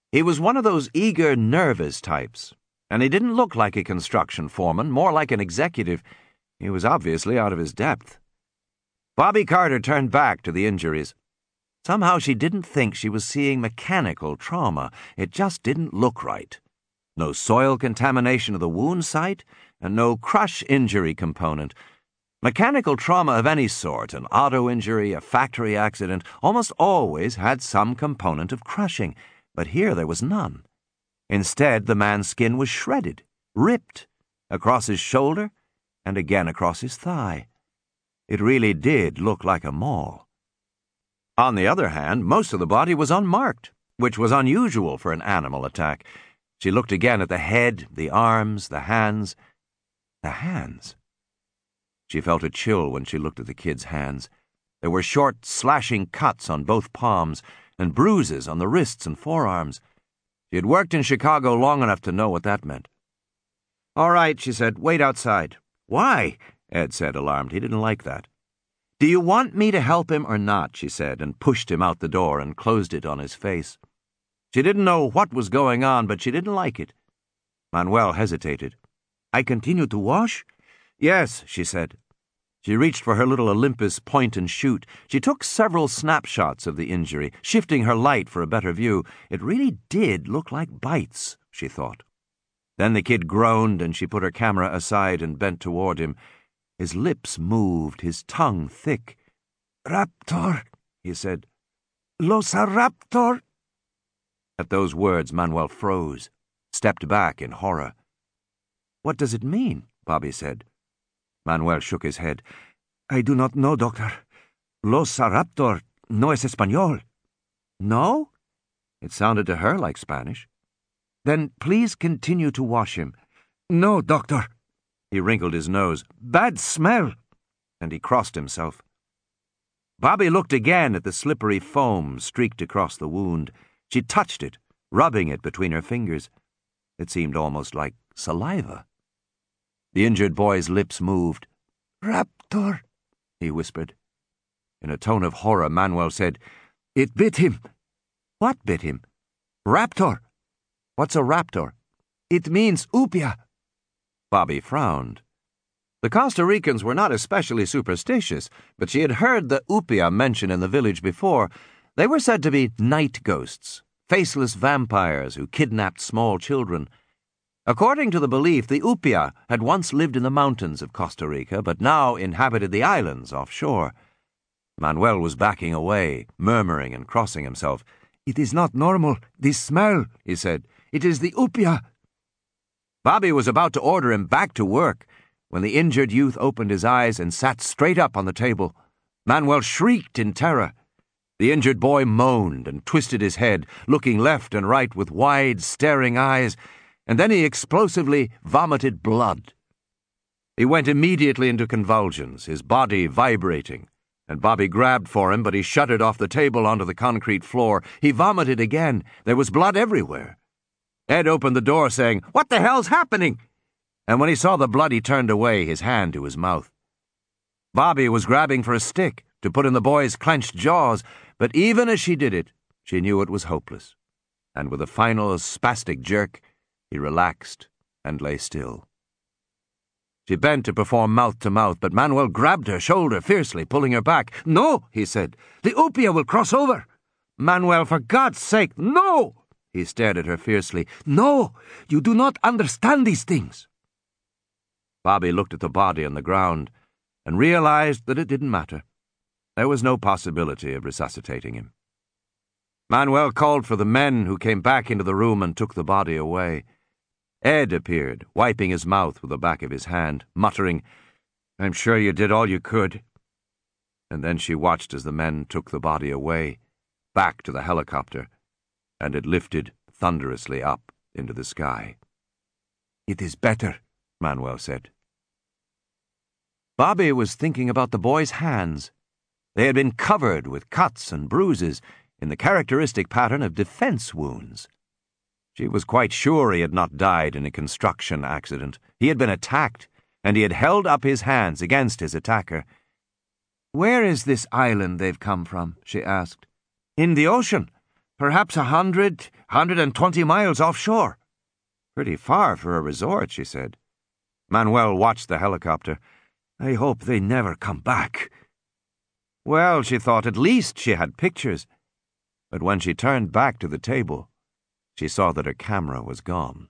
He was one of those eager, nervous types, and he didn't look like a construction foreman, more like an executive. He was obviously out of his depth. Bobby Carter turned back to the injuries. Somehow she didn't think she was seeing mechanical trauma. It just didn't look right. No soil contamination of the wound site, and no crush injury component. Mechanical trauma of any sort, an auto injury, a factory accident, almost always had some component of crushing, but here there was none. Instead, the man's skin was shredded, ripped, across his shoulder, and again across his thigh. It really did look like a maul. On the other hand, most of the body was unmarked, which was unusual for an animal attack. She looked again at the head, the arms, the hands. The hands. She felt a chill when she looked at the kid's hands. There were short, slashing cuts on both palms and bruises on the wrists and forearms. She had worked in Chicago long enough to know what that meant. "All right," she said. "Wait outside." "Why?" Ed said, alarmed. He didn't like that. "Do you want me to help him or not?" she said, and pushed him out the door and closed it on his face. She didn't know what was going on, but she didn't like it. Manuel hesitated. "I continue to wash?" "Yes," she said. She reached for her little Olympus point-and-shoot. She took several snapshots of the injury, shifting her light for a better view. It really did look like bites, she thought. Then the kid groaned, and she put her camera aside and bent toward him. His lips moved, his tongue thick. "Raptor," he said. "Losaraptor." At those words, Manuel froze, stepped back in horror. "What does it mean?" Bobby said. Manuel shook his head. "I do not know, doctor. Losaraptor no es español." "No?" It sounded to her like Spanish. "Then please continue to wash him." "No, doctor." He wrinkled his nose. "Bad smell." And he crossed himself. Bobby looked again at the slippery foam streaked across the wound. She touched it, rubbing it between her fingers. It seemed almost like saliva. The injured boy's lips moved. "Raptor," he whispered. In a tone of horror, Manuel said, "It bit him." "What bit him?" "Raptor." "What's a raptor?" "It means upia." Bobby frowned. The Costa Ricans were not especially superstitious, but she had heard the upia mentioned in the village before. They were said to be night ghosts, faceless vampires who kidnapped small children. According to the belief, the upia had once lived in the mountains of Costa Rica, but now inhabited the islands offshore. Manuel was backing away, murmuring and crossing himself. "It is not normal, this smell," he said. "It is the upia." Bobby was about to order him back to work when the injured youth opened his eyes and sat straight up on the table. Manuel shrieked in terror. The injured boy moaned and twisted his head, looking left and right with wide, staring eyes, and then he explosively vomited blood. He went immediately into convulsions, his body vibrating, and Bobby grabbed for him, but he shuddered off the table onto the concrete floor. He vomited again. There was blood everywhere. Ed opened the door, saying, "What the hell's happening?" And when he saw the blood, he turned away, his hand to his mouth. Bobby was grabbing for a stick to put in the boy's clenched jaws, but even as she did it, she knew it was hopeless. And with a final spastic jerk, he relaxed and lay still. She bent to perform mouth-to-mouth, but Manuel grabbed her shoulder fiercely, pulling her back. "No," he said. "The upia will cross over." "Manuel, for God's sake, no!" He stared at her fiercely. "No, you do not understand these things." Bobby looked at the body on the ground and realized that it didn't matter. There was no possibility of resuscitating him. Manuel called for the men, who came back into the room and took the body away. Ed appeared, wiping his mouth with the back of his hand, muttering, "I'm sure you did all you could." And then she watched as the men took the body away, back to the helicopter, and it lifted thunderously up into the sky. "It is better," Manuel said. Bobby was thinking about the boy's hands. They had been covered with cuts and bruises in the characteristic pattern of defense wounds. She was quite sure he had not died in a construction accident. He had been attacked, and he had held up his hands against his attacker. "Where is this island they've come from?" she asked. "In the ocean. Perhaps 120 miles offshore. Pretty far for a resort, she said. Manuel watched the helicopter. I hope they never come back. Well, she thought, at least she had pictures. But when she turned back to the table, she saw that her camera was gone.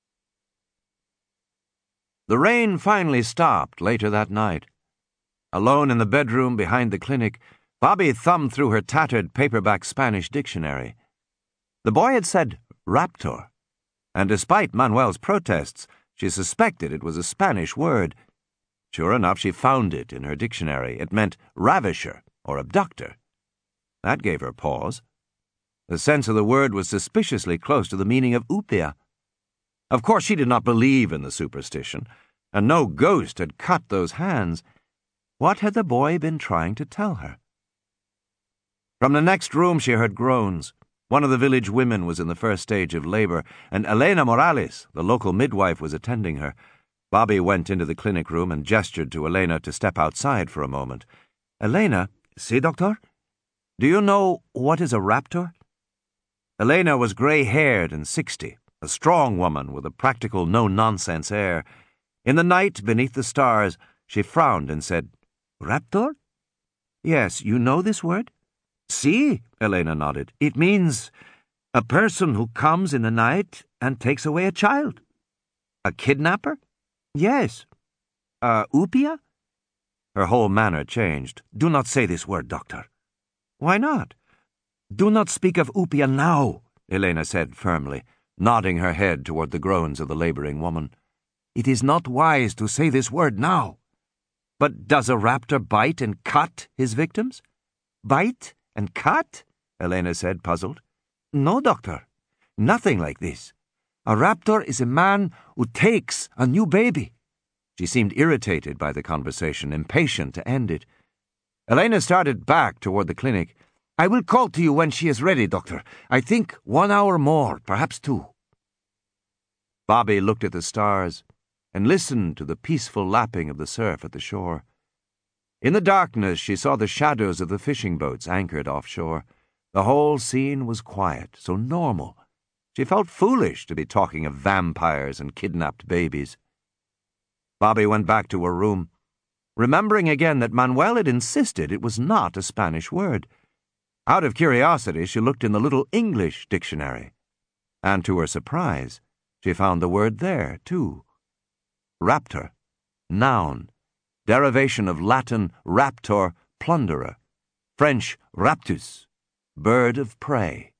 The rain finally stopped later that night. Alone in the bedroom behind the clinic, Bobby thumbed through her tattered paperback Spanish dictionary. The boy had said raptor, and despite Manuel's protests, she suspected it was a Spanish word. Sure enough, she found it in her dictionary. It meant ravisher or abductor. That gave her pause. The sense of the word was suspiciously close to the meaning of upia. Of course, she did not believe in the superstition, and no ghost had cut those hands. What had the boy been trying to tell her? From the next room she heard groans. One of the village women was in the first stage of labor, and Elena Morales, the local midwife, was attending her. Bobby went into the clinic room and gestured to Elena to step outside for a moment. Elena, si, doctor? Do you know what is a raptor? Elena was gray-haired and 60, a strong woman with a practical, no-nonsense air. In the night, beneath the stars, she frowned and said, Raptor? Yes, you know this word? Si, Elena nodded. It means a person who comes in the night and takes away a child. A kidnapper? Yes. Upia? Her whole manner changed. Do not say this word, doctor. Why not? Do not speak of upia now, Elena said firmly, nodding her head toward the groans of the laboring woman. It is not wise to say this word now. But does a raptor bite and cut his victims? Bite and cut? Elena said, puzzled. No, doctor. Nothing like this. A raptor is a man who takes a new baby. She seemed irritated by the conversation, impatient to end it. Elena started back toward the clinic. I will call to you when she is ready, doctor. I think 1 hour more, perhaps 2. Bobby looked at the stars and listened to the peaceful lapping of the surf at the shore. In the darkness, she saw the shadows of the fishing boats anchored offshore. The whole scene was quiet, so normal. She felt foolish to be talking of vampires and kidnapped babies. Bobby went back to her room, remembering again that Manuel had insisted it was not a Spanish word. Out of curiosity, she looked in the little English dictionary, and to her surprise, she found the word there, too. Raptor, noun, derivation of Latin raptor, plunderer, French raptus, bird of prey.